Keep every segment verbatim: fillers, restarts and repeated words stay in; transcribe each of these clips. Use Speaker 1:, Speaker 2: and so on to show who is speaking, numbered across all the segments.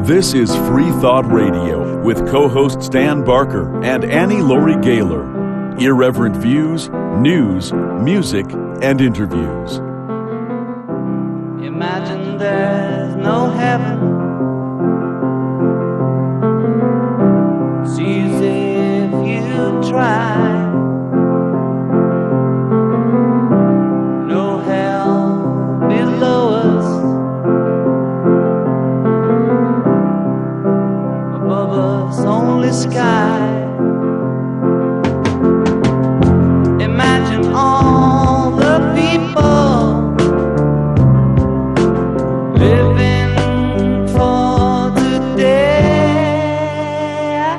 Speaker 1: This is Free Thought Radio with co-hosts Dan Barker and Annie Laurie Gaylor. Irreverent views, news, music, and interviews.
Speaker 2: Imagine there's no heaven. It's easy if you try. No hell below us. Above us only sky. Imagine all the people living for today.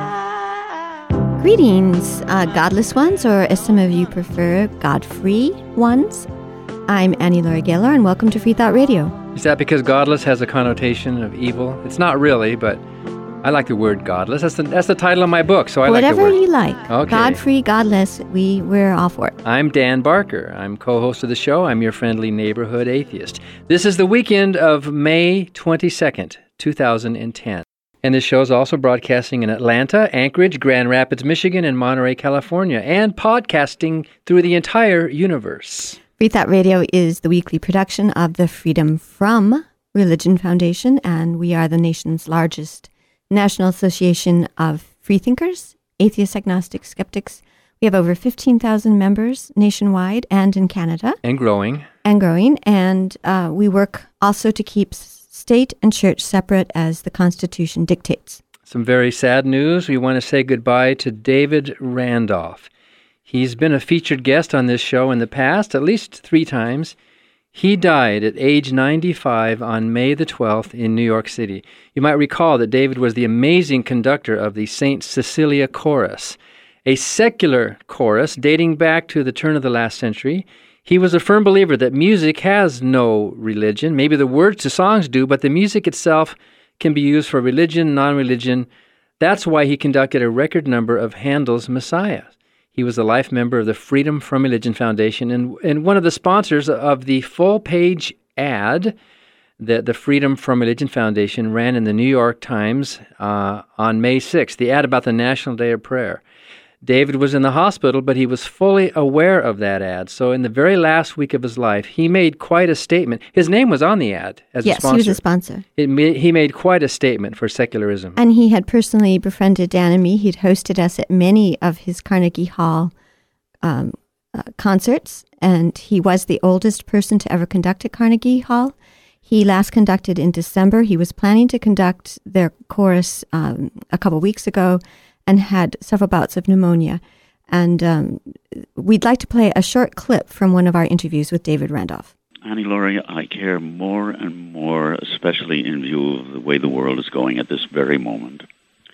Speaker 3: Greetings, uh, godless ones, or as some of you prefer, God-free ones. I'm Annie Laurie Gaylor, and welcome to Free Thought Radio.
Speaker 4: Is that because godless has a connotation of evil? It's not really, but I like the word godless. That's the, that's the title of my book, so I
Speaker 3: Whatever
Speaker 4: like the word.
Speaker 3: you like.
Speaker 4: Okay.
Speaker 3: God-free, godless, we, we're all for it.
Speaker 4: I'm Dan Barker. I'm co-host of the show. I'm your friendly neighborhood atheist. This is the weekend of May twenty-second, two thousand ten. And this show is also broadcasting in Atlanta, Anchorage, Grand Rapids, Michigan, and Monterey, California, and podcasting through the entire universe.
Speaker 3: Free Thought Radio is the weekly production of the Freedom From Religion Foundation, and we are the nation's largest National Association of Freethinkers, Atheists, Agnostics, Skeptics. We have over fifteen thousand members nationwide and in Canada.
Speaker 4: And growing.
Speaker 3: And growing. And uh, we work also to keep state and church separate as the Constitution dictates.
Speaker 4: Some very sad news. We want to say goodbye to David Randolph. He's been a featured guest on this show in the past, at least three times. He died at age ninety-five on May the twelfth in New York City. You might recall that David was the amazing conductor of the Saint Cecilia Chorus, a secular chorus dating back to the turn of the last century. He was a firm believer that music has no religion. Maybe the words to songs do, but the music itself can be used for religion, non-religion. That's why he conducted a record number of Handel's Messiah. He was a life member of the Freedom From Religion Foundation and, and one of the sponsors of the full-page ad that the Freedom From Religion Foundation ran in the New York Times uh, on May sixth, the ad about the National Day of Prayer. David was in the hospital, but he was fully aware of that ad. So in the very last week of his life, he made quite a statement. His name was on the ad as
Speaker 3: yes,
Speaker 4: a sponsor.
Speaker 3: Yes, he was a sponsor.
Speaker 4: It ma- he made quite a statement for secularism.
Speaker 3: And he had personally befriended Dan and me. He'd hosted us at many of his Carnegie Hall um, uh, concerts, and he was the oldest person to ever conduct at Carnegie Hall. He last conducted in December. He was planning to conduct their chorus um, a couple weeks ago, and had several bouts of pneumonia. And um, we'd like to play a short clip from one of our interviews with David Randolph.
Speaker 5: Annie Laurie, I care more and more, especially in view of the way the world is going at this very moment.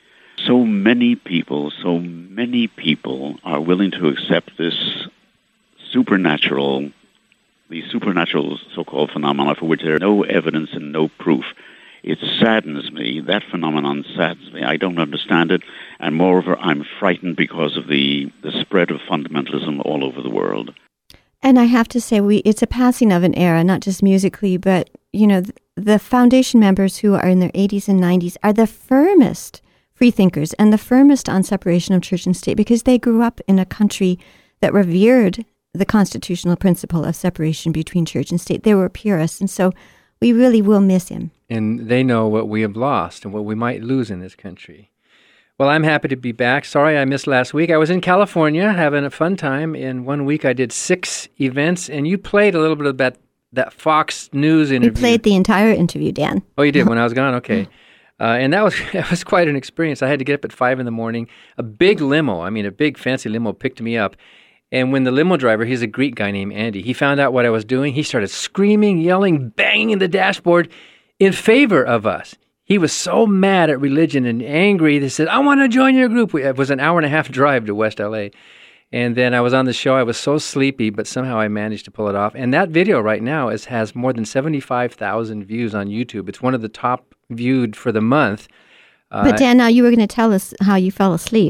Speaker 5: So many people, so many people are willing to accept this supernatural, these supernatural so-called phenomena for which there is no evidence and no proof. It saddens me. That phenomenon saddens me. I don't understand it. And moreover, I'm frightened because of the, the spread of fundamentalism all over the world.
Speaker 3: And I have to say, we it's a passing of an era, not just musically, but, you know, the, the foundation members who are in their eighties and nineties are the firmest freethinkers and the firmest on separation of church and state because they grew up in a country that revered the constitutional principle of separation between church and state. They were purists, and so we really will miss him.
Speaker 4: And they know what we have lost and what we might lose in this country. Well, I'm happy to be back. Sorry I missed last week. I was in California having a fun time. In one week, I did six events, and you played a little bit of that, that Fox News interview.
Speaker 3: We played the entire interview, Dan.
Speaker 4: Oh, you did when I was gone? Okay. Uh, and that was that was quite an experience. I had to get up at five in the morning. A big limo, I mean, a big fancy limo picked me up. And when the limo driver, he's a Greek guy named Andy, he found out what I was doing, he started screaming, yelling, banging the dashboard in favor of us. He was so mad at religion and angry. They said, I want to join your group. It was an hour and a half drive to West L A. And then I was on the show. I was so sleepy, but somehow I managed to pull it off. And that video right now is, has more than seventy-five thousand views on YouTube. It's one of the top viewed for the month. Uh,
Speaker 3: but Dan, now you were going to tell us how you fell asleep.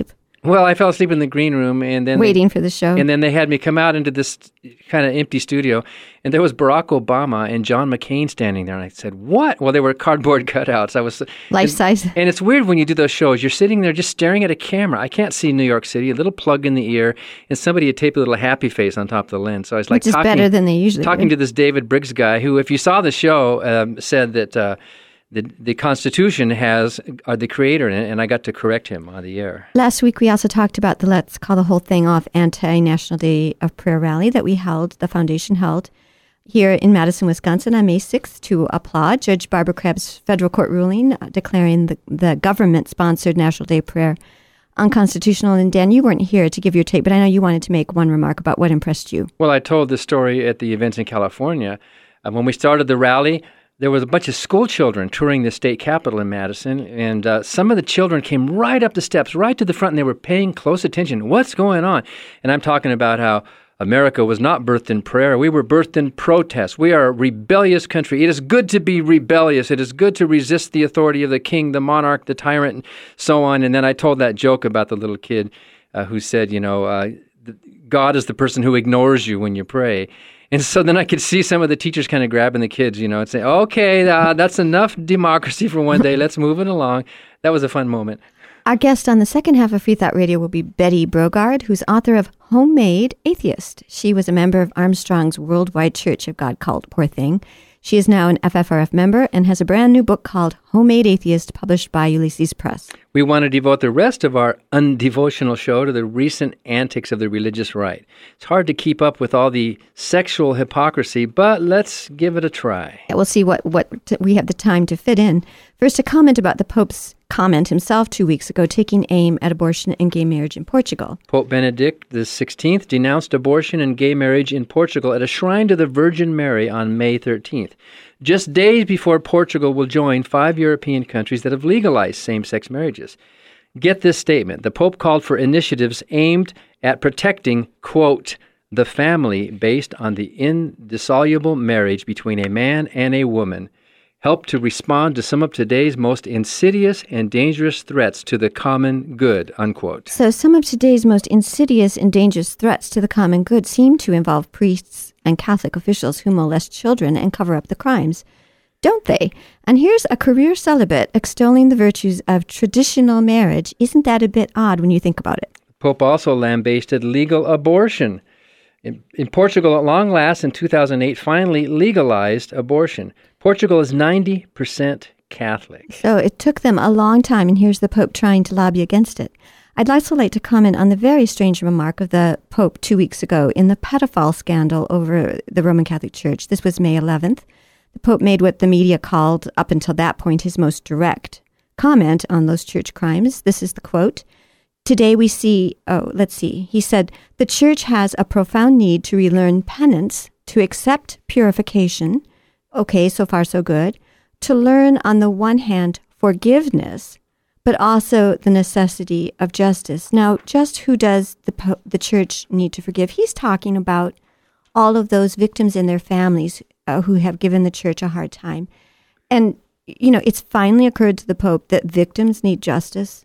Speaker 4: Well, I fell asleep in the green room, and then
Speaker 3: Waiting
Speaker 4: they,
Speaker 3: for the show.
Speaker 4: And then they had me come out into this kind of empty studio, and there was Barack Obama and John McCain standing there, and I said, "What?" Well, they were cardboard cutouts. I was
Speaker 3: Life
Speaker 4: and,
Speaker 3: size.
Speaker 4: And it's weird when you do those shows. You're sitting there just staring at a camera. I can't see New York City. A little plug in the ear, and somebody had taped a little happy face on top of the lens. So I was like
Speaker 3: Which is
Speaker 4: talking,
Speaker 3: better than they usually
Speaker 4: talking
Speaker 3: do.
Speaker 4: to this David Briggs guy, who, if you saw the show, um, said that. Uh, The the Constitution has uh, the creator in it, and I got to correct him on the air.
Speaker 3: Last week, we also talked about the Let's Call the Whole Thing Off anti-National Day of Prayer rally that we held, the foundation held here in Madison, Wisconsin on May sixth to applaud Judge Barbara Crabb's federal court ruling uh, declaring the, the government-sponsored National Day of Prayer unconstitutional. And Dan, you weren't here to give your take, but I know you wanted to make one remark about what impressed you.
Speaker 4: Well, I told this story at the events in California. Uh, when we started the rally, there was a bunch of school children touring the state capitol in Madison, and uh, some of the children came right up the steps, right to the front, and they were paying close attention. What's going on? And I'm talking about how America was not birthed in prayer. We were birthed in protest. We are a rebellious country. It is good to be rebellious. It is good to resist the authority of the king, the monarch, the tyrant, and so on. And then I told that joke about the little kid uh, who said, you know, uh, God is the person who ignores you when you pray. And so then I could see some of the teachers kind of grabbing the kids, you know, and saying, okay, uh, that's enough democracy for one day. Let's move it along. That was a fun moment.
Speaker 3: Our guest on the second half of Free Thought Radio will be Betty Brogard, who's author of Homemade Atheist. She was a member of Armstrong's Worldwide Church of God cult, poor thing. She is now an F F R F member and has a brand new book called Homemade Atheist, published by Ulysses Press.
Speaker 4: We want to devote the rest of our undevotional show to the recent antics of the religious right. It's hard to keep up with all the sexual hypocrisy, but let's give it a try.
Speaker 3: We'll see what, what t- we have the time to fit in. First, a comment about the Pope's comment himself two weeks ago, taking aim at abortion and gay marriage in Portugal.
Speaker 4: Pope Benedict the sixteenth denounced abortion and gay marriage in Portugal at a shrine to the Virgin Mary on May thirteenth, just days before Portugal will join five European countries that have legalized same-sex marriages. Get this statement. The Pope called for initiatives aimed at protecting, quote, the family based on the indissoluble marriage between a man and a woman, help to respond to some of today's most insidious and dangerous threats to the common good, unquote.
Speaker 3: So some of today's most insidious and dangerous threats to the common good seem to involve priests and Catholic officials who molest children and cover up the crimes, don't they? And here's a career celibate extolling the virtues of traditional marriage. Isn't that a bit odd when you think about it?
Speaker 4: Pope also lambasted legal abortion. In, in Portugal, at long last, in two thousand eight, finally legalized abortion. Portugal is ninety percent Catholic.
Speaker 3: So it took them a long time, and here's the Pope trying to lobby against it. I'd also like to comment on the very strange remark of the Pope two weeks ago in the pedophile scandal over the Roman Catholic Church. This was May eleventh. The Pope made what the media called, up until that point, his most direct comment on those church crimes. This is the quote. Today we see, oh, let's see. He said, the church has a profound need to relearn penance, to accept purification. Okay, so far so good. To learn, on the one hand, forgiveness, but also the necessity of justice. Now, just who does the po- the church need to forgive? He's talking about all of those victims and their families uh, who have given the church a hard time. And, you know, it's finally occurred to the Pope that victims need justice.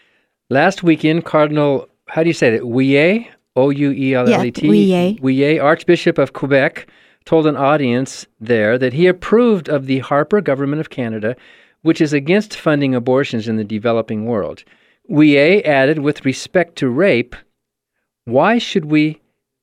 Speaker 4: Last weekend, Cardinal, how do you say that? Ouellet, O U E L L E T,
Speaker 3: yeah, Ouellet.
Speaker 4: Ouellet, Archbishop of Quebec, told an audience there that he approved of the Harper government of Canada, which is against funding abortions in the developing world. Ouellet added, with respect to rape, why should we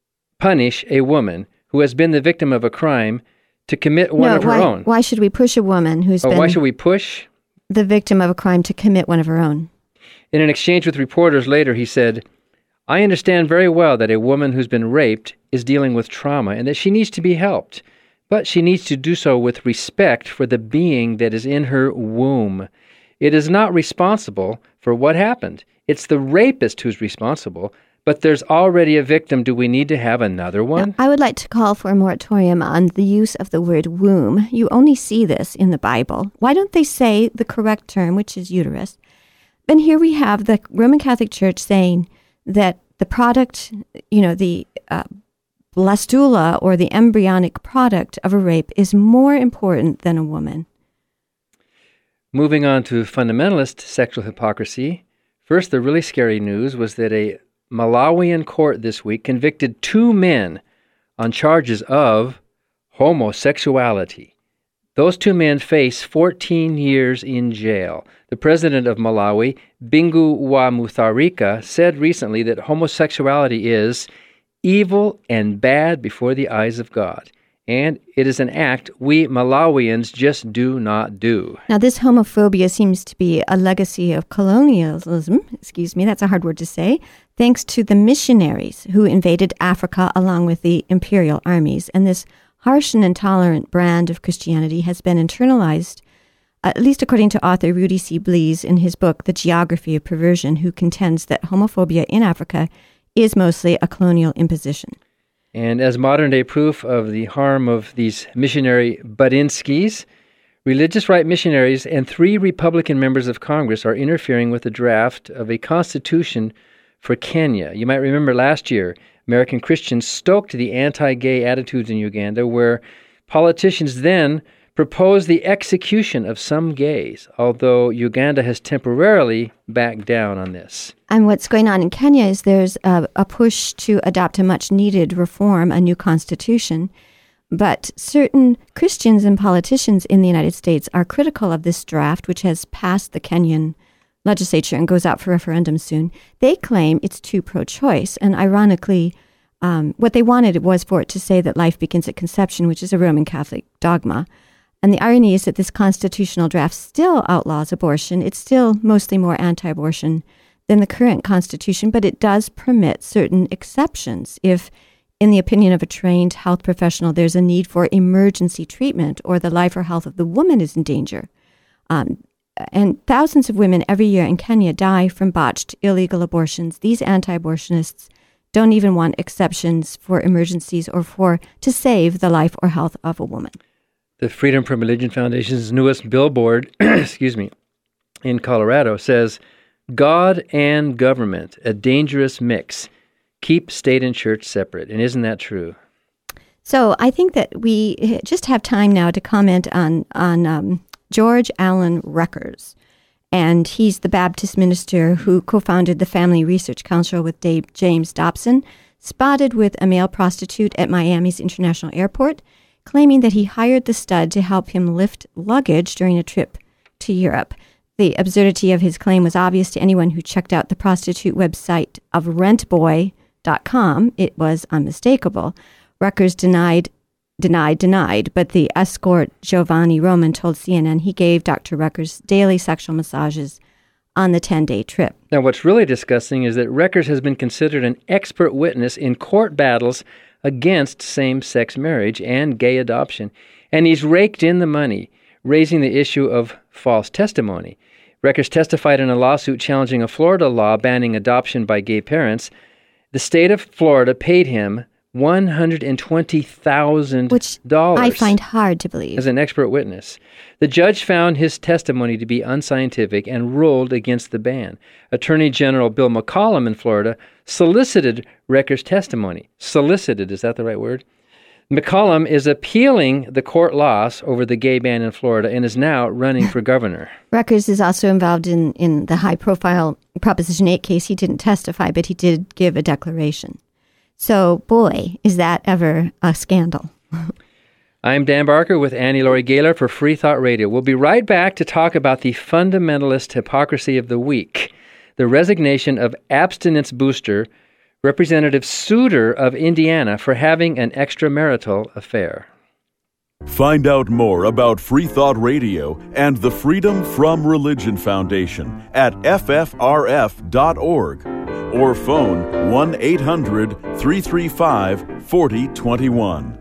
Speaker 4: punish a woman who has been the victim of a crime to commit one
Speaker 3: no,
Speaker 4: of her
Speaker 3: why,
Speaker 4: own?
Speaker 3: Why should we push a woman who's
Speaker 4: oh,
Speaker 3: been
Speaker 4: why should we push?
Speaker 3: the victim of a crime to commit one of her own?
Speaker 4: In an exchange with reporters later, he said, I understand very well that a woman who's been raped is dealing with trauma and that she needs to be helped, but she needs to do so with respect for the being that is in her womb. It is not responsible for what happened. It's the rapist who's responsible, but there's already a victim. Do we need to have another one?
Speaker 3: Now, I would like to call for a moratorium on the use of the word womb. You only see this in the Bible. Why don't they say the correct term, which is uterus? And here we have the Roman Catholic Church saying that the product, you know, the uh, blastula or the embryonic product of a rape is more important than a woman.
Speaker 4: Moving on to fundamentalist sexual hypocrisy, First, the really scary news was that a Malawian court this week convicted two men on charges of homosexuality. Those two men face fourteen years in jail. The president of Malawi, Bingu wa Mutharika, said recently that homosexuality is evil and bad before the eyes of God, and it is an act we Malawians just do not do.
Speaker 3: Now, this homophobia seems to be a legacy of colonialism, excuse me, that's a hard word to say, thanks to the missionaries who invaded Africa along with the imperial armies. And this harsh and intolerant brand of Christianity has been internalized, at least according to author Rudy C. Blease in his book, The Geography of Perversion, who contends that homophobia in Africa is mostly a colonial imposition.
Speaker 4: And as modern-day proof of the harm of these missionary Badinskis, religious right missionaries and three Republican members of Congress are interfering with the draft of a constitution for Kenya. You might remember last year, American Christians stoked the anti-gay attitudes in Uganda, where politicians then proposed the execution of some gays, although Uganda has temporarily backed down on this.
Speaker 3: And what's going on in Kenya is there's a, a push to adopt a much-needed reform, a new constitution. But certain Christians and politicians in the United States are critical of this draft, which has passed the Kenyan legislature and goes out for referendum soon. They claim it's too pro-choice. And ironically, um, what they wanted was for it to say that life begins at conception, which is a Roman Catholic dogma. And the irony is that this constitutional draft still outlaws abortion. It's still mostly more anti-abortion than the current constitution, but it does permit certain exceptions if, in the opinion of a trained health professional, there's a need for emergency treatment or the life or health of the woman is in danger. Um, and thousands of women every year in Kenya die from botched illegal abortions. These anti-abortionists don't even want exceptions for emergencies or for to save the life or health of a woman.
Speaker 4: The Freedom from Religion Foundation's newest billboard, excuse me, in Colorado says, "God and government, a dangerous mix. Keep state and church separate." And isn't that true?
Speaker 3: So I think that we just have time now to comment on on um, George Allen Reckers. And he's the Baptist minister who co-founded the Family Research Council with Dave James Dobson, spotted with a male prostitute at Miami's International Airport, claiming that he hired the stud to help him lift luggage during a trip to Europe. The absurdity of his claim was obvious to anyone who checked out the prostitute website of rent boy dot com. It was unmistakable. Reckers denied, denied, denied, but the escort Giovanni Roman told C N N he gave Doctor Reckers daily sexual massages on the ten-day trip.
Speaker 4: Now, what's really disgusting is that Reckers has been considered an expert witness in court battles against same-sex marriage and gay adoption, and he's raked in the money, raising the issue of false testimony. Reckers testified in a lawsuit challenging a Florida law banning adoption by gay parents. The state of Florida paid him one hundred twenty thousand dollars.
Speaker 3: Which I find hard to believe.
Speaker 4: As an expert witness. The judge found his testimony to be unscientific and ruled against the ban. Attorney General Bill McCollum in Florida solicited Reckers' testimony. Solicited, is that the right word? McCollum is appealing the court loss over the gay ban in Florida and is now running for governor.
Speaker 3: Reckers is also involved in, in the high-profile Proposition eight case. He didn't testify, but he did give a declaration. So, boy, is that ever a scandal.
Speaker 4: I'm Dan Barker with Annie Laurie Gaylor for Free Thought Radio. We'll be right back to talk about the fundamentalist hypocrisy of the week, the resignation of abstinence booster Representative Souter of Indiana for having an extramarital affair.
Speaker 1: Find out more about Free Thought Radio and the Freedom from Religion Foundation at F F R F dot org or phone one eight hundred three three five four zero two one.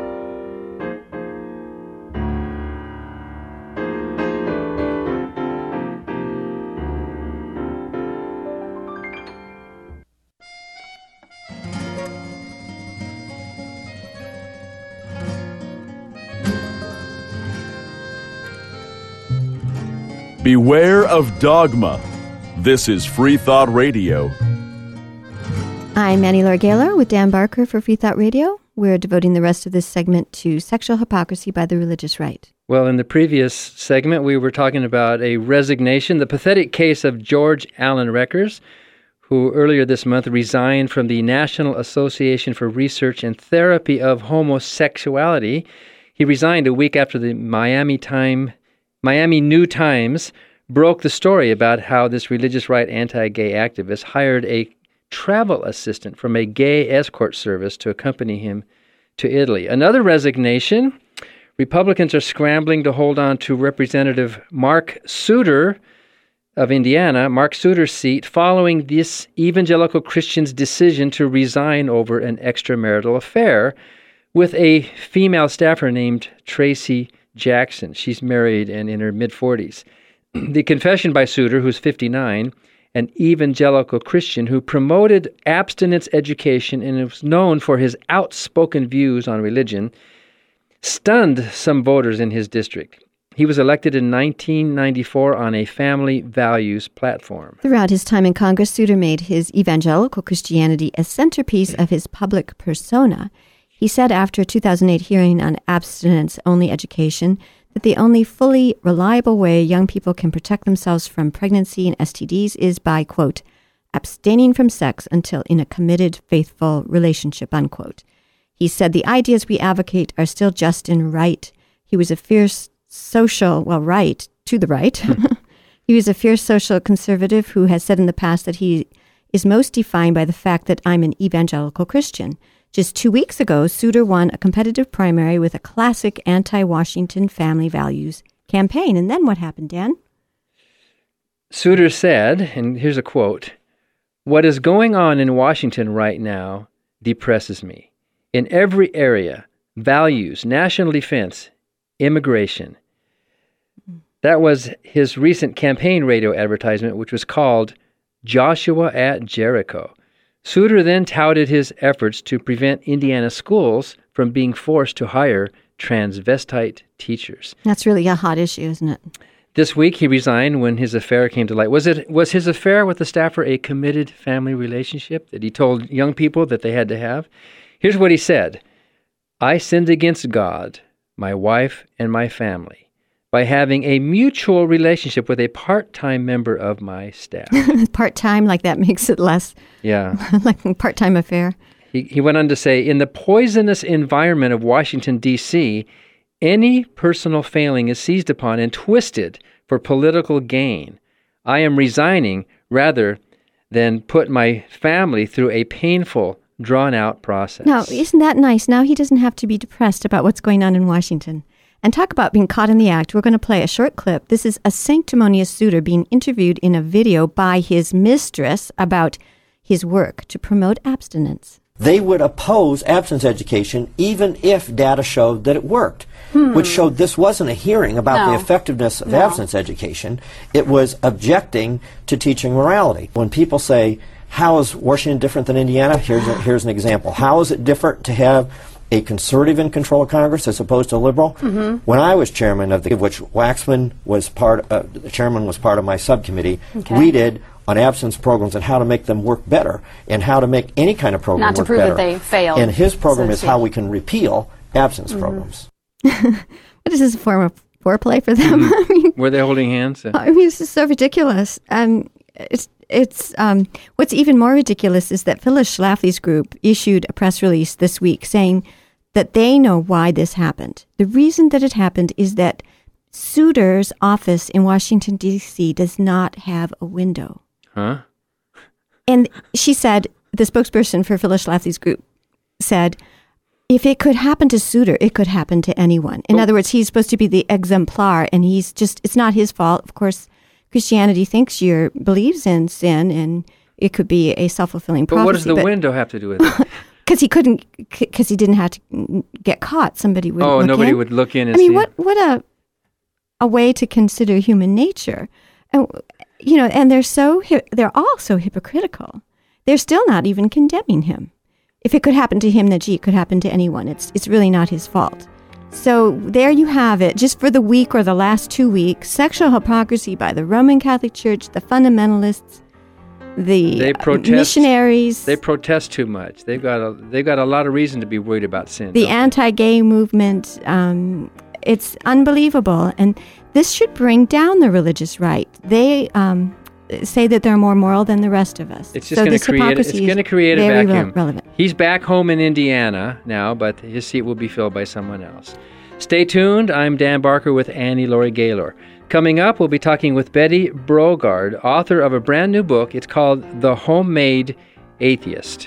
Speaker 1: Beware of dogma. This is Free Thought Radio.
Speaker 3: I'm Annie Laurie Gaylor with Dan Barker for Free Thought Radio. We're devoting the rest of this segment to sexual hypocrisy by the religious right.
Speaker 4: Well, in the previous segment, we were talking about a resignation, the pathetic case of George Allen Reckers, who earlier this month resigned from the National Association for Research and Therapy of Homosexuality. He resigned a week after the Miami Time, Miami New Times broke the story about how this religious right anti-gay activist hired a travel assistant from a gay escort service to accompany him to Italy. Another resignation. Republicans are scrambling to hold on to Representative Mark Souter of Indiana, Mark Souter's seat, following this evangelical Christian's decision to resign over an extramarital affair with a female staffer named Tracy Jackson. She's married and in her mid-forties. The confession by Souter, who's fifty-nine, an evangelical Christian who promoted abstinence education and was known for his outspoken views on religion, stunned some voters in his district. He was elected in nineteen ninety-four on a family values platform.
Speaker 3: Throughout his time in Congress, Souter made his evangelical Christianity a centerpiece of his public persona. He said after a two thousand eight hearing on abstinence-only education that the only fully reliable way young people can protect themselves from pregnancy and S T Ds is by, quote, abstaining from sex until in a committed, faithful relationship, unquote. He said the ideas we advocate are still just and right. He was a fierce social, well, right, to the right. He was a fierce social conservative who has said in the past that he is most defined by the fact that I'm an evangelical Christian. Just two weeks ago, Souter won a competitive primary with a classic anti-Washington family values campaign. And then what happened, Dan?
Speaker 4: Souter said, and here's a quote, "What is going on in Washington right now depresses me. In every area, values, national defense, immigration." That was his recent campaign radio advertisement, which was called Joshua at Jericho. Souter then touted his efforts to prevent Indiana schools from being forced to hire transvestite teachers.
Speaker 3: That's really a hot issue, isn't it?
Speaker 4: This week, he resigned when his affair came to light. Was it was his affair with the staffer a committed family relationship that he told young people that they had to have? Here's what he said. "I sinned against God, my wife, and my family by having a mutual relationship with a part-time member of my staff."
Speaker 3: Part-time, like that makes it less,
Speaker 4: yeah,
Speaker 3: like a part-time affair.
Speaker 4: He, he went on to say, "In the poisonous environment of Washington, D C, any personal failing is seized upon and twisted for political gain. I am resigning rather than put my family through a painful, drawn-out process."
Speaker 3: Now, isn't that nice? Now he doesn't have to be depressed about what's going on in Washington. And talk about being caught in the act. We're going to play a short clip. This is a sanctimonious Souter being interviewed in a video by his mistress about his work to promote abstinence.
Speaker 6: They would oppose abstinence education even if data showed that it worked, hmm. which showed this wasn't a hearing about
Speaker 7: no.
Speaker 6: the effectiveness of
Speaker 7: no.
Speaker 6: abstinence education. It was objecting to teaching morality. When people say, how is Washington different than Indiana? Here's, a, here's an example. How is it different to have a conservative in control of Congress as opposed to a liberal?
Speaker 7: Mm-hmm.
Speaker 6: When I was chairman of the, which Waxman was part, uh, the chairman was part of my subcommittee,
Speaker 7: okay.
Speaker 6: we did on abstinence programs and how to make them work better and how to make any kind of program
Speaker 7: Not to
Speaker 6: work
Speaker 7: prove
Speaker 6: better.
Speaker 7: that they failed.
Speaker 6: And his program
Speaker 7: so
Speaker 6: is how we can repeal abstinence
Speaker 7: mm-hmm.
Speaker 6: programs.
Speaker 3: What is this, a form of foreplay for them?
Speaker 4: Mm-hmm.
Speaker 3: I mean,
Speaker 4: were they holding hands?
Speaker 3: I mean, this is so ridiculous. Um, it's it's um, what's even more ridiculous is that Phyllis Schlafly's group issued a press release this week saying that they know why this happened. The reason that it happened is that Souter's office in Washington, D C does not have a window.
Speaker 4: Huh?
Speaker 3: And she said, the spokesperson for Phyllis Schlafly's group said, if it could happen to Souter, it could happen to anyone. In oh. other words, he's supposed to be the exemplar, and he's just, it's not his fault. Of course, Christianity thinks you believes in sin, and it could be a self-fulfilling prophecy.
Speaker 4: But what does the window have to do with it?
Speaker 3: Because he couldn't, because he didn't have to get caught. Somebody would.
Speaker 4: Oh,
Speaker 3: look
Speaker 4: nobody
Speaker 3: in.
Speaker 4: would look in and
Speaker 3: I mean,
Speaker 4: see.
Speaker 3: what what a a way to consider human nature, and you know, and they're so they're all so hypocritical. They're still not even condemning him. If it could happen to him, then gee, it could happen to anyone. It's it's really not his fault. So there you have it. Just for the week or the last two weeks, sexual hypocrisy by the Roman Catholic Church, the fundamentalists, the
Speaker 4: they protest,
Speaker 3: uh, missionaries.
Speaker 4: They protest too much. They've got a they've got a lot of reason to be worried about sin.
Speaker 3: The anti-gay movement, um, it's unbelievable. And this should bring down the religious right. They um, say that they're more moral than the rest of us.
Speaker 4: It's just
Speaker 3: so
Speaker 4: going
Speaker 3: this
Speaker 4: to create. It's
Speaker 3: hypocrisy
Speaker 4: going to create a
Speaker 3: is very
Speaker 4: vacuum.
Speaker 3: re- relevant.
Speaker 4: He's back home in Indiana now, but his seat will be filled by someone else. Stay tuned. I'm Dan Barker with Annie Laurie Gaylor. Coming up, we'll be talking with Betty Brogaard, author of a brand new book. It's called The Homemade Atheist.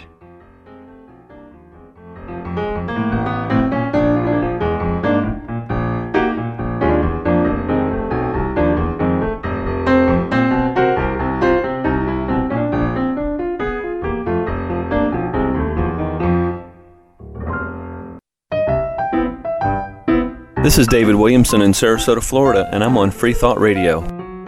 Speaker 7: This is David Williamson in Sarasota, Florida, and I'm on Free Thought Radio.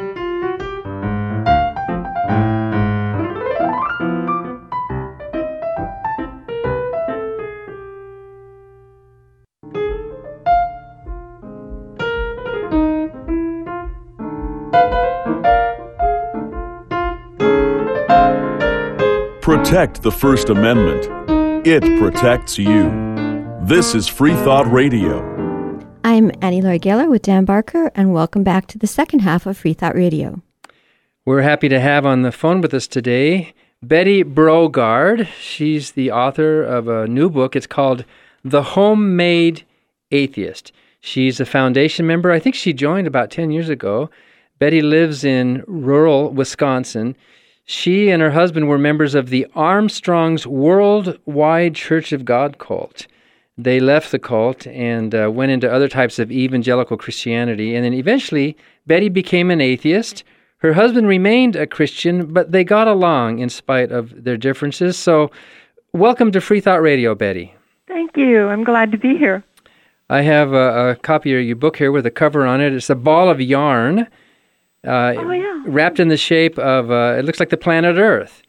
Speaker 1: Protect the First Amendment. It protects you. This is Free Thought Radio.
Speaker 3: I'm Annie Laurie Gaylor with Dan Barker, and welcome back to the second half of Free Thought Radio.
Speaker 4: We're happy to have on the phone with us today Betty Brogaard. She's the author of a new book. It's called The Homemade Atheist. She's a foundation member. I think she joined about ten years ago. Betty lives in rural Wisconsin. She and her husband were members of the Armstrong's Worldwide Church of God cult. They left the cult and uh, went into other types of evangelical Christianity. And then eventually, Betty became an atheist. Her husband remained a Christian, but they got along in spite of their differences. So welcome to Free Thought Radio, Betty.
Speaker 8: Thank you. I'm glad to be here.
Speaker 4: I have a, a copy of your book here with a cover on it. It's a ball of yarn uh,
Speaker 8: oh, yeah.
Speaker 4: wrapped in the shape of, uh, it looks like the planet Earth.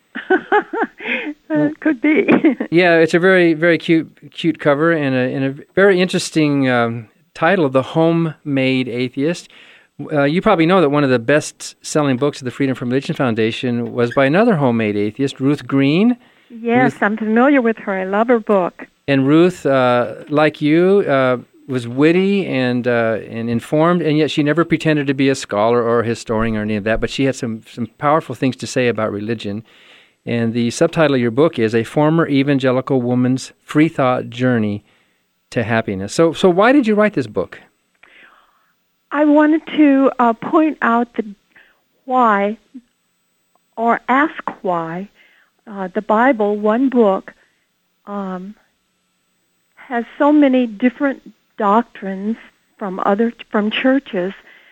Speaker 8: Uh, could be.
Speaker 4: Yeah, it's a very, very cute, cute cover and a, and a very interesting um, title, The Homemade Atheist. Uh, you probably know that one of the best-selling books of the Freedom from Religion Foundation was by another homemade atheist, Ruth Green.
Speaker 8: Yes,
Speaker 4: Ruth,
Speaker 8: I'm familiar with her. I love her book.
Speaker 4: And Ruth, uh, like you, uh, was witty and uh, and informed, and yet she never pretended to be a scholar or a historian or any of that, but she had some, some powerful things to say about religion. And the subtitle of your book is A Former Evangelical Woman's Free Thought Journey to Happiness. So so why did you write this book?
Speaker 8: I wanted to uh, point out the why, or ask why, uh, the Bible, one book, um, has so many different doctrines from other from churches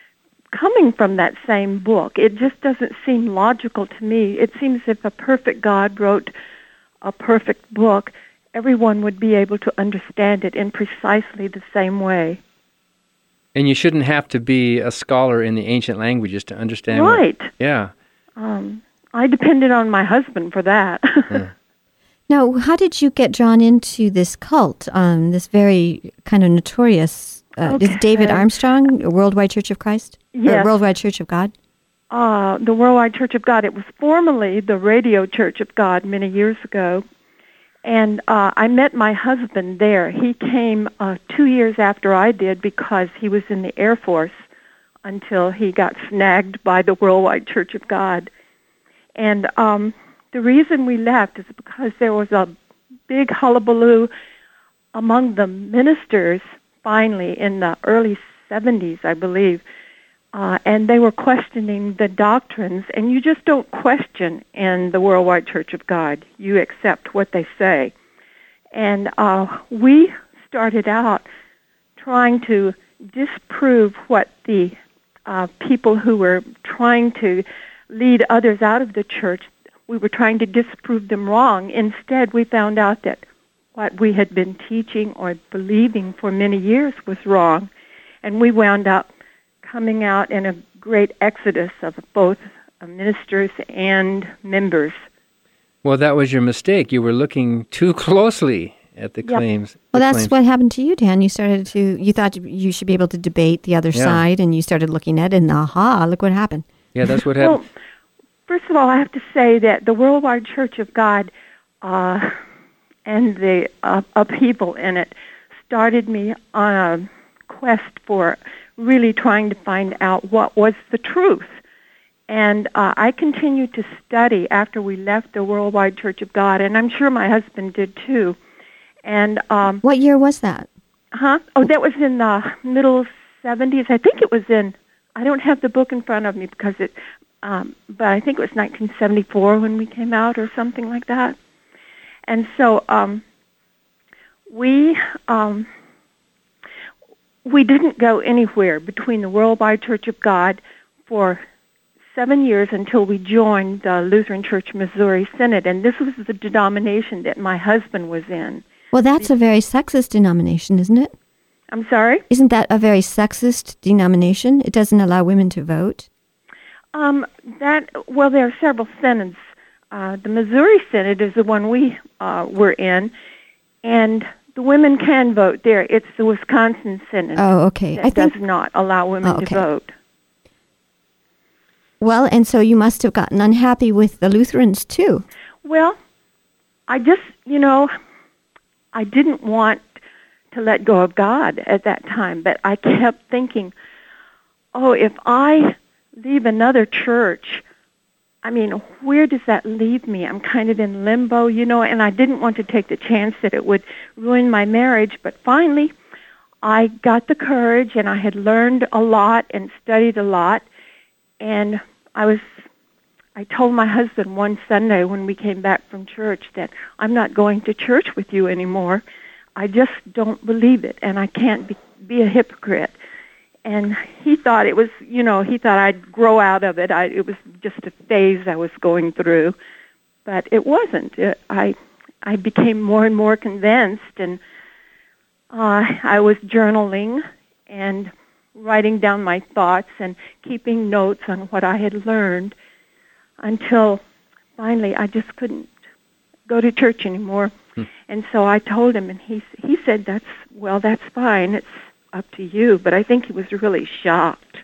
Speaker 8: coming from that same book. It just doesn't seem logical to me. It seems if a perfect God wrote a perfect book, everyone would be able to understand it in precisely the same way.
Speaker 4: And you shouldn't have to be a scholar in the ancient languages to understand.
Speaker 8: Right.
Speaker 4: What, yeah.
Speaker 8: Um, I depended on my husband for that.
Speaker 4: Yeah.
Speaker 3: Now, how did you get drawn into this cult, um, this very kind of notorious Uh,
Speaker 8: Okay.
Speaker 3: Is David Armstrong, Worldwide Church of Christ?
Speaker 8: Yes.
Speaker 3: Or Worldwide Church of God?
Speaker 8: Uh, the Worldwide Church of God. It was formerly the Radio Church of God many years ago. And uh, I met my husband there. He came uh, two years after I did because he was in the Air Force until he got snagged by the Worldwide Church of God. And um, the reason we left is because there was a big hullabaloo among the ministers finally in the early seventies, I believe, uh, and they were questioning the doctrines, and you just don't question in the Worldwide Church of God. You accept what they say. And uh, we started out trying to disprove what the uh, people who were trying to lead others out of the church, we were trying to disprove them wrong. Instead, we found out that what we had been teaching or believing for many years was wrong. And we wound up coming out in a great exodus of both ministers and members.
Speaker 4: Well, that was your mistake. You were looking too closely at the
Speaker 8: Yep.
Speaker 4: claims.
Speaker 3: Well,
Speaker 4: the
Speaker 3: that's
Speaker 4: claims.
Speaker 3: what happened to you, Dan. You started to, you thought you should be able to debate the other
Speaker 4: Yeah.
Speaker 3: side, and you started looking at it, and aha, look what happened.
Speaker 4: Yeah, that's what
Speaker 8: Well,
Speaker 4: happened.
Speaker 8: first of all, I have to say that the Worldwide Church of God uh, and the uh, upheaval in it started me on a quest for really trying to find out what was the truth. And uh, I continued to study after we left the Worldwide Church of God, and I'm sure my husband did too. And um,
Speaker 3: what year was that?
Speaker 8: Huh? Oh, that was in the middle seventies. I think it was in, I don't have the book in front of me because it, um, but I think it was nineteen seventy-four when we came out or something like that. And so um, we um, we didn't go anywhere between the Worldwide Church of God for seven years until we joined the Lutheran Church Missouri Synod, and this was the denomination that my husband was in.
Speaker 3: Well, that's a very sexist denomination, isn't it?
Speaker 8: I'm sorry?
Speaker 3: Isn't that a very sexist denomination? It doesn't allow women to vote?
Speaker 8: Um, that well, there are several synods. Uh, the Missouri Synod is the one we uh, were in, and the women can vote there. It's the Wisconsin Synod
Speaker 3: oh, okay.
Speaker 8: that
Speaker 3: I think,
Speaker 8: does not allow women
Speaker 3: oh, okay.
Speaker 8: to vote.
Speaker 3: Well, and so you must have gotten unhappy with the Lutherans, too.
Speaker 8: Well, I just, you know, I didn't want to let go of God at that time, but I kept thinking, oh, if I leave another church, I mean, where does that leave me? I'm kind of in limbo, you know, and I didn't want to take the chance that it would ruin my marriage, but finally I got the courage, and I had learned a lot and studied a lot, and I was, I told my husband one Sunday when we came back from church that I'm not going to church with you anymore. I just don't believe it, and I can't be, be a hypocrite. And he thought it was, you know, he thought I'd grow out of it. I, it was just a phase I was going through, but it wasn't. It, I, I became more and more convinced, and uh, I was journaling and writing down my thoughts and keeping notes on what I had learned until finally I just couldn't go to church anymore. Hmm. And so I told him, and he he said, "That's well, that's fine. It's up to you." But I think he was really shocked.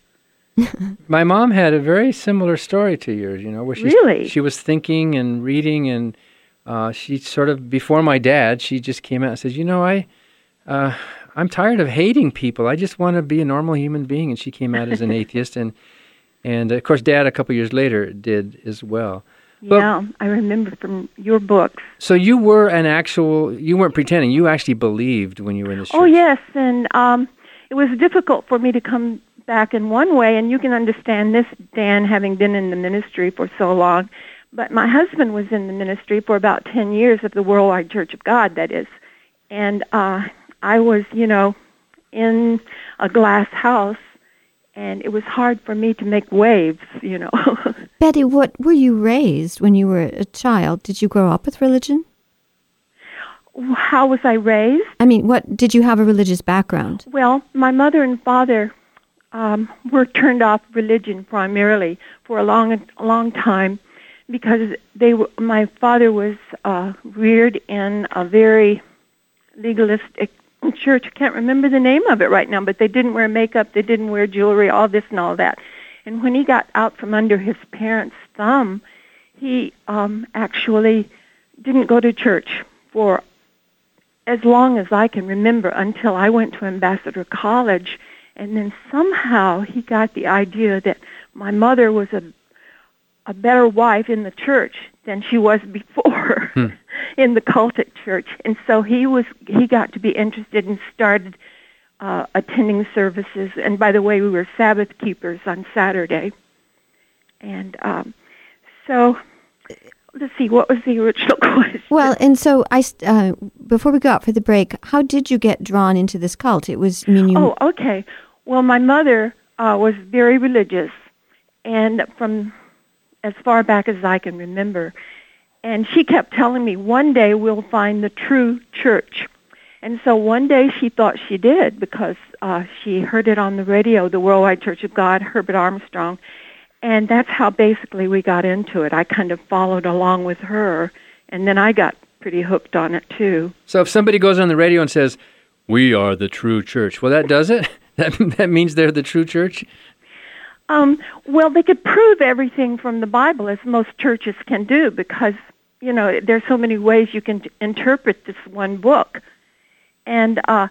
Speaker 4: My mom had a very similar story to yours, you know, where she
Speaker 8: really?
Speaker 4: she was thinking and reading, and uh, she sort of, before my dad, she just came out and said, you know, I, uh, I'm tired of hating people. I just want to be a normal human being. And she came out as an atheist, and and of course, Dad, a couple years later, did as well. But,
Speaker 8: yeah, I remember from your books.
Speaker 4: So you were an actual, you weren't pretending, you actually believed when you were in the church.
Speaker 8: Oh, yes, and um, it was difficult for me to come back in one way, and you can understand this, Dan, having been in the ministry for so long. But my husband was in the ministry for about ten years of the Worldwide Church of God, that is. And uh, I was, you know, in a glass house, and it was hard for me to make waves, you know.
Speaker 3: Betty, what were you raised when you were a child? Did you grow up with religion?
Speaker 8: How was I raised?
Speaker 3: I mean, what did you have a religious background?
Speaker 8: Well, my mother and father um, were turned off religion primarily for a long, a long time because they were, my father was uh, reared in a very legalistic church. I can't remember the name of it right now, but they didn't wear makeup, they didn't wear jewelry, all this and all that. And when he got out from under his parents' thumb, he um, actually didn't go to church for as long as I can remember until I went to Ambassador College. And then somehow he got the idea that my mother was a a better wife in the church than she was before hmm. in the cultic church. And so he was he got to be interested and started uh, attending services. And by the way, we were Sabbath keepers on Saturday. And um, so, let's see, what was the original question?
Speaker 3: Well, and so I, uh, before we go out for the break, how did you get drawn into this cult? It was, I mean, you...
Speaker 8: Oh, okay. Well, my mother uh, was very religious, and from as far back as I can remember. And she kept telling me, one day we'll find the true church. And so one day she thought she did because uh, she heard it on the radio, the Worldwide Church of God, Herbert Armstrong. And that's how basically we got into it. I kind of followed along with her, and then I got pretty hooked on it too.
Speaker 4: So if somebody goes on the radio and says, "We are the true church," well, that does it? That, that means they're the true church?
Speaker 8: Um, well, they could prove everything from the Bible, as most churches can do, because, you know, there's so many ways you can t- interpret this one book. And uh,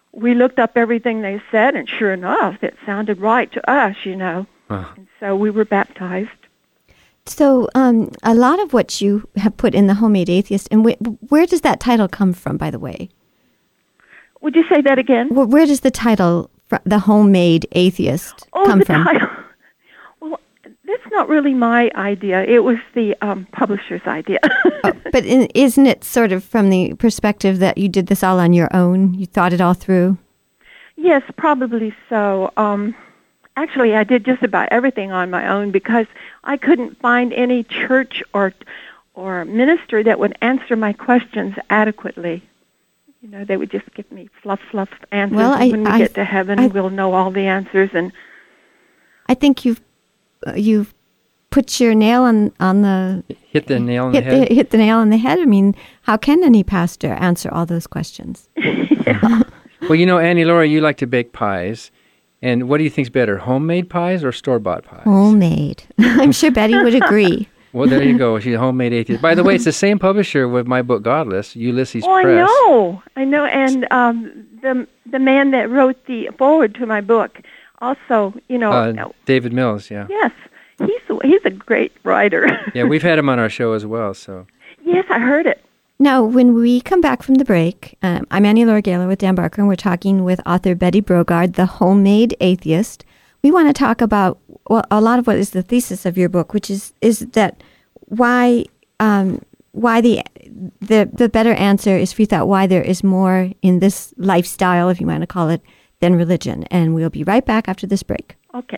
Speaker 8: we looked up everything they said, and sure enough, it sounded right to us, you know.
Speaker 4: Huh.
Speaker 8: And so we were baptized.
Speaker 3: So um, a lot of what you have put in The Homemade Atheist, and wh- where does that title come from, by the way?
Speaker 8: Would you say that again?
Speaker 3: Where, where does the title, fr- The Homemade Atheist,
Speaker 8: oh,
Speaker 3: come
Speaker 8: the
Speaker 3: from?
Speaker 8: Title. Well, that's not really my idea. It was the um, publisher's idea.
Speaker 3: Oh, but in, isn't it sort of from the perspective that you did this all on your own? You thought it all through?
Speaker 8: Yes, probably so. Um, actually, I did just about everything on my own because I couldn't find any church or or minister that would answer my questions adequately. You know, they would just give me fluff, fluff answers.
Speaker 3: Well,
Speaker 8: and
Speaker 3: I-
Speaker 8: when we
Speaker 3: I-
Speaker 8: get to heaven,
Speaker 3: I-
Speaker 8: we'll know all the answers. And
Speaker 3: I think you've uh, you've put your nail on on the
Speaker 4: Hit the nail on
Speaker 3: hit
Speaker 4: the head.
Speaker 3: the hit the nail on the head. I mean, how can any pastor answer all those questions?
Speaker 4: Well, you know, Annie Laura, you like to bake pies. And what do you think's better, homemade pies or store-bought pies?
Speaker 3: Homemade. I'm sure Betty would agree.
Speaker 4: Well, there you go. She's a homemade atheist. By the way, it's the same publisher with my book, Godless, Ulysses
Speaker 8: oh,
Speaker 4: Press.
Speaker 8: I know, I know. And um, the the man that wrote the foreword to my book also, you know,
Speaker 4: Uh, David Mills, yeah.
Speaker 8: yes, he's a, he's a great writer.
Speaker 4: Yeah, we've had him on our show as well, so.
Speaker 8: Yes, I heard it.
Speaker 3: Now, when we come back from the break, um, I'm Annie Laura Gaylor with Dan Barker, and we're talking with author Betty Brogaard, The Homemade Atheist. We want to talk about well, a lot of what is the thesis of your book, which is is that why um, why the the the better answer is free thought, why there is more in this lifestyle, if you want to call it, than religion. And we'll be right back after this break.
Speaker 8: Okay.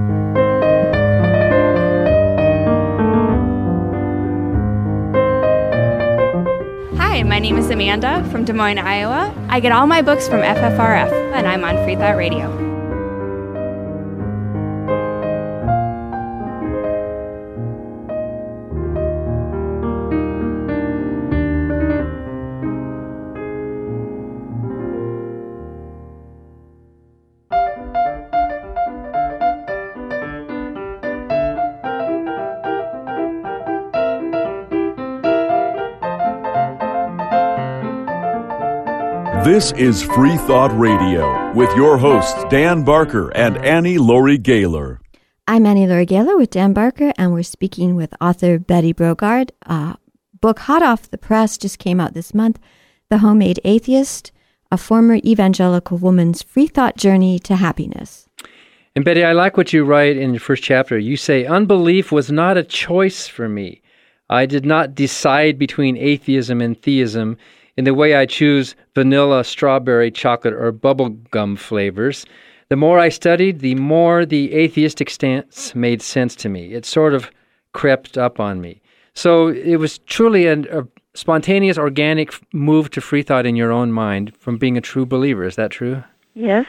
Speaker 9: Hi, my name is Amanda from Des Moines, Iowa. I get all my books from F F R F, and I'm on Free Thought Radio.
Speaker 1: This is Free Thought Radio with your hosts Dan Barker and Annie Laurie Gaylor.
Speaker 3: I'm Annie Laura Gaylor with Dan Barker, and we're speaking with author Betty Brogaard. A book hot off the press just came out this month, The Homemade Atheist, a former evangelical woman's free thought journey to happiness.
Speaker 4: And Betty, I like what you write in your first chapter. You say, unbelief was not a choice for me. I did not decide between atheism and theism in the way I choose vanilla, strawberry, chocolate, or bubblegum flavors. The more I studied, the more the atheistic stance made sense to me. It sort of crept up on me. So it was truly a, a spontaneous, organic move to free thought in your own mind from being a true believer. Is that true?
Speaker 8: Yes.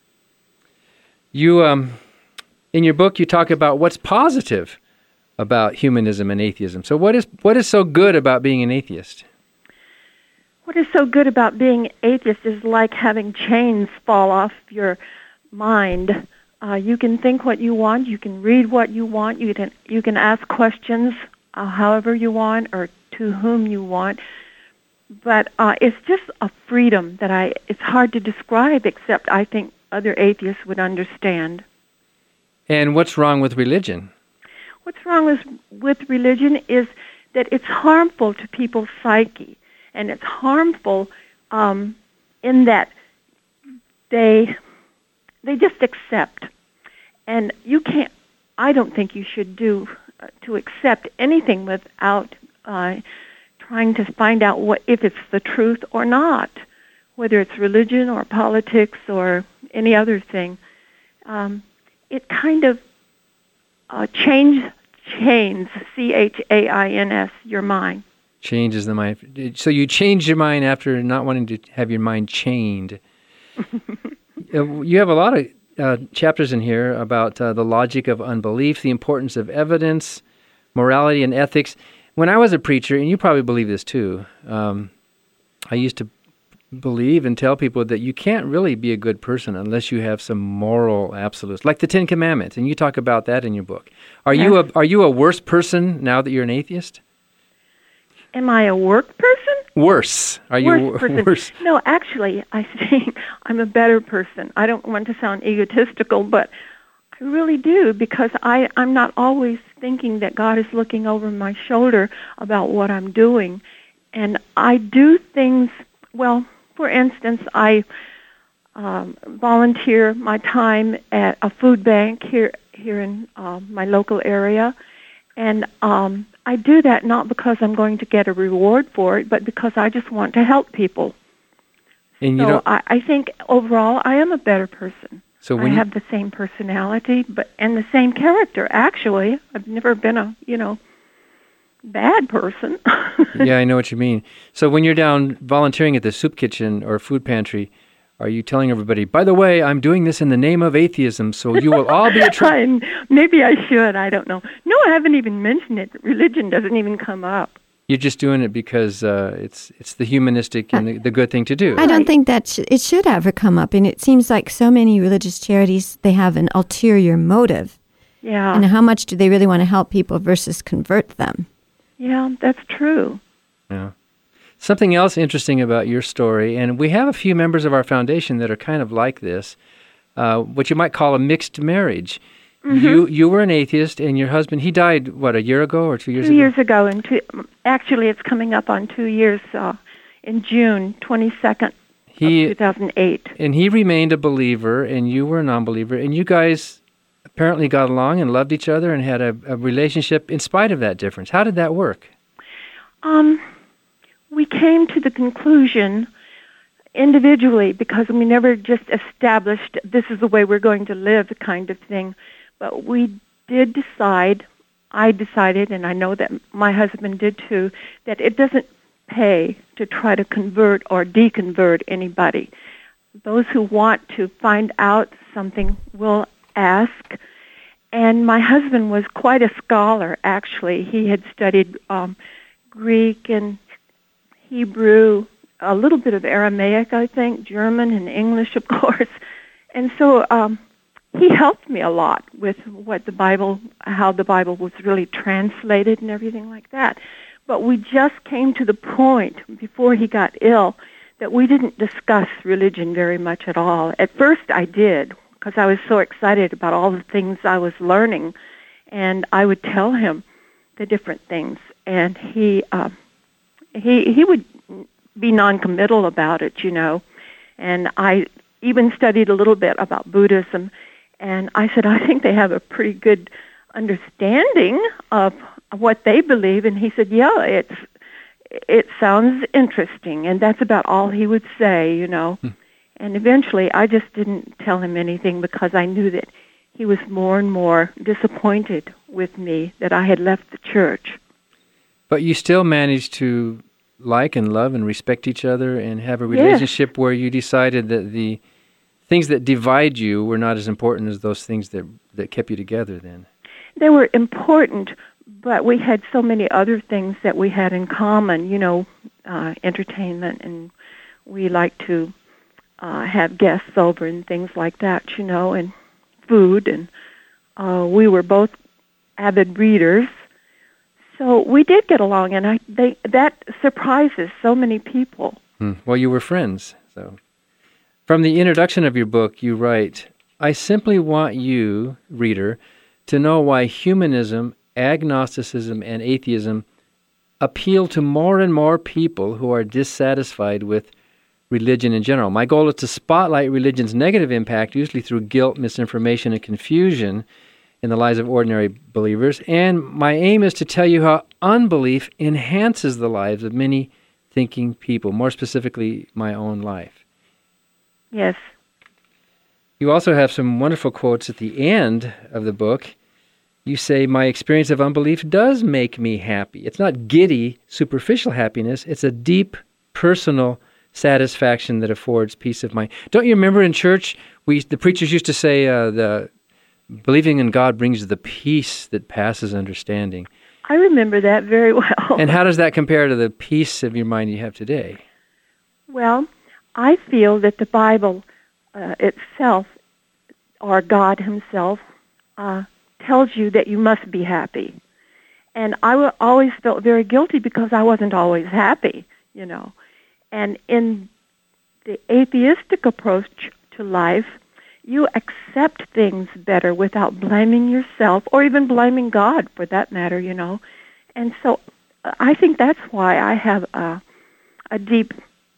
Speaker 4: You, um, in your book, you talk about what's positive about humanism and atheism. So what is what is so good about being an atheist?
Speaker 8: What is so good about being atheist is like having chains fall off your mind. Uh, you can think what you want, you can read what you want, you can you can ask questions uh, however you want or to whom you want. But uh, it's just a freedom that I it's hard to describe, except I think other atheists would understand.
Speaker 4: And what's wrong with religion?
Speaker 8: What's wrong with with religion is that it's harmful to people's psyche. And it's harmful um, in that they they just accept, and you can't. I don't think you should do uh, to accept anything without uh, trying to find out what if it's the truth or not, whether it's religion or politics or any other thing. Um, it kind of uh, change chains C H A I N S your mind.
Speaker 4: Changes the mind. So you change your mind after not wanting to have your mind chained. You have a lot of uh, chapters in here about uh, the logic of unbelief, the importance of evidence, morality and ethics. When I was a preacher, and you probably believe this too, um, I used to believe and tell people that you can't really be a good person unless you have some moral absolutes, like the Ten Commandments, and you talk about that in your book. Are you a are you a worse person now that you're an atheist?
Speaker 8: Am I a work person?
Speaker 4: Worse. Are you
Speaker 8: worse
Speaker 4: w-
Speaker 8: person.
Speaker 4: worse?
Speaker 8: No, actually, I think I'm a better person. I don't want to sound egotistical, but I really do, because I, I'm not always thinking that God is looking over my shoulder about what I'm doing. And I do things, well, for instance, I um, volunteer my time at a food bank here here in uh, my local area. And um, I do that not because I'm going to get a reward for it, but because I just want to help people.
Speaker 4: And you
Speaker 8: so
Speaker 4: don't,
Speaker 8: I, I think overall I am a better person.
Speaker 4: so
Speaker 8: I
Speaker 4: when you,
Speaker 8: have the same personality, but and the same character. Actually, I've never been a you know bad person.
Speaker 4: yeah, I know what you mean. So when you're down volunteering at the soup kitchen or food pantry, are you telling everybody, by the way, I'm doing this in the name of atheism, so you will all be attracted?
Speaker 8: Maybe I should. I don't know. No, I haven't even mentioned it. Religion doesn't even come up.
Speaker 4: You're just doing it because uh, it's it's the humanistic and the, the good thing to do.
Speaker 3: I don't think that sh- it should ever come up. And it seems like so many religious charities, they have an ulterior motive.
Speaker 8: Yeah.
Speaker 3: And how much do they really want to help people versus convert them?
Speaker 8: Yeah, that's true.
Speaker 4: Yeah. Something else interesting about your story, and we have a few members of our foundation that are kind of like this, uh, what you might call a mixed marriage.
Speaker 8: Mm-hmm.
Speaker 4: You you were an atheist, and your husband, he died, what, a year ago or two years
Speaker 8: two
Speaker 4: ago?
Speaker 8: Two years ago. And two, actually, it's coming up on two years uh, in June twenty-second
Speaker 4: he,
Speaker 8: of two thousand eight.
Speaker 4: And he remained a believer, and you were a non-believer, and you guys apparently got along and loved each other and had a, a relationship in spite of that difference. How did that work?
Speaker 8: Um, we came to the conclusion individually, because we never just established this is the way we're going to live kind of thing. But we did decide, I decided, and I know that my husband did too, that it doesn't pay to try to convert or deconvert anybody. Those who want to find out something will ask. And my husband was quite a scholar, actually. He had studied um, Greek and Hebrew, a little bit of Aramaic, I think, German and English, of course. And so um, he helped me a lot with what the Bible, how the Bible was really translated and everything like that. But we just came to the point before he got ill that we didn't discuss religion very much at all. At first I did, because I was so excited about all the things I was learning, and I would tell him the different things, and he uh, he he would be non-committal about it, you know. And I even studied a little bit about Buddhism, and I said, I think they have a pretty good understanding of what they believe, and he said, yeah, it's it sounds interesting, and that's about all he would say, you know. Hmm. And eventually, I just didn't tell him anything because I knew that he was more and more disappointed with me that I had left the church.
Speaker 4: But you still managed to like and love and respect each other and have a relationship yes. where you decided that the things that divide you were not as important as those things that, that kept you together then.
Speaker 8: They were important, but we had so many other things that we had in common, you know, uh, entertainment, and we like to uh, have guests over and things like that, you know, and food, and uh, we were both avid readers. So we did get along, and I they that surprises so many people.
Speaker 4: Hmm. Well, you were friends. So, from the introduction of your book, you write, I simply want you, reader, to know why humanism, agnosticism, and atheism appeal to more and more people who are dissatisfied with religion in general. My goal is to spotlight religion's negative impact, usually through guilt, misinformation, and confusion in the lives of ordinary believers. And my aim is to tell you how unbelief enhances the lives of many thinking people, more specifically, my own life.
Speaker 8: Yes.
Speaker 4: You also have some wonderful quotes at the end of the book. You say, my experience of unbelief does make me happy. It's not giddy, superficial happiness. It's a deep, personal satisfaction that affords peace of mind. Don't you remember in church, we the preachers used to say, uh, the believing in God brings the peace that passes understanding.
Speaker 8: I remember that very well.
Speaker 4: And how does that compare to the peace of your mind you have today?
Speaker 8: Well, I feel that the Bible uh, itself, or God himself, uh, tells you that you must be happy. And I w- always felt very guilty because I wasn't always happy. you know. And in the atheistic approach to life, you accept things better without blaming yourself or even blaming God, for that matter, you know. And so I think that's why I have a, a deep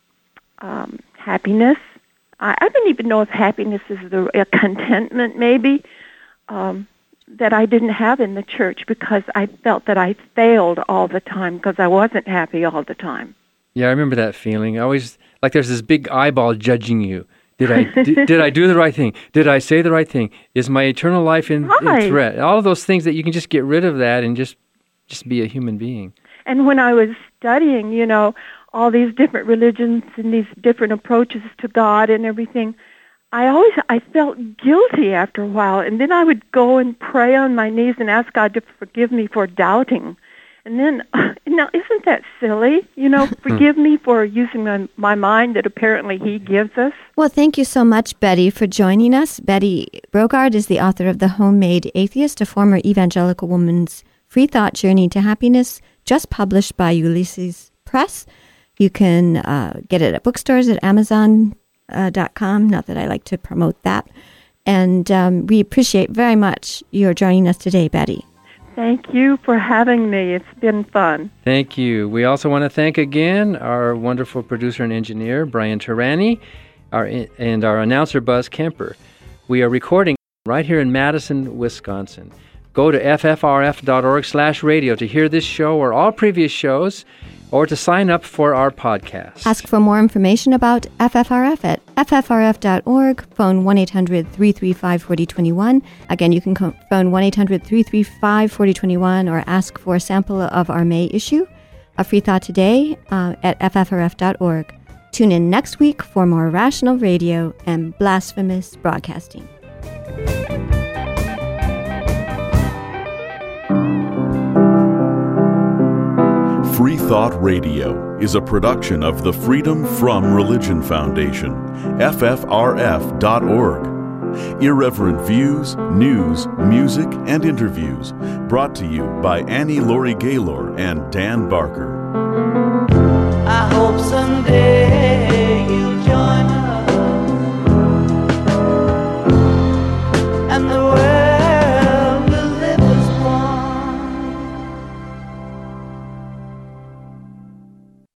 Speaker 8: um, happiness. I, I don't even know if happiness is the a contentment, maybe, um, that I didn't have in the church, because I felt that I failed all the time because I wasn't happy all the time.
Speaker 4: Yeah, I remember that feeling. I always, like there's this big eyeball judging you. Did I did, did I do the right thing? Did I say the right thing? Is my eternal life in,
Speaker 8: right.
Speaker 4: in threat? All of those things that you can just get rid of that and just just be a human being.
Speaker 8: And when I was studying, you know, all these different religions and these different approaches to God and everything, I always I felt guilty after a while, and then I would go and pray on my knees and ask God to forgive me for doubting. And then, now, isn't that silly? You know, forgive me for using my, my mind that apparently He gives us.
Speaker 3: Well, thank you so much, Betty, for joining us. Betty Brogaard is the author of The Homemade Atheist, a former evangelical woman's free thought journey to happiness, just published by Ulysses Press. You can uh, get it at bookstores, at amazon dot com. Uh, Not that I like to promote that. And um, we appreciate very much your joining us today, Betty.
Speaker 8: Thank you for having me. It's been fun.
Speaker 4: Thank you. We also want to thank again our wonderful producer and engineer, Brian Turani, our, and our announcer, Buzz Kemper. We are recording right here in Madison, Wisconsin. Go to f f r f dot org slash radio to hear this show or all previous shows, or to sign up for our podcast.
Speaker 3: Ask for more information about F F R F at f f r f dot org. Phone one eight hundred three three five four zero two one. Again, you can phone one eight hundred three three five four zero two one or ask for a sample of our May issue of Free Thought Today uh, at f f r f dot org. Tune in next week for more rational radio and blasphemous broadcasting.
Speaker 1: Free Thought Radio is a production of the Freedom From Religion Foundation, f f r f dot org. Irreverent views, news, music, and interviews brought to you by Annie Laurie Gaylor and Dan Barker.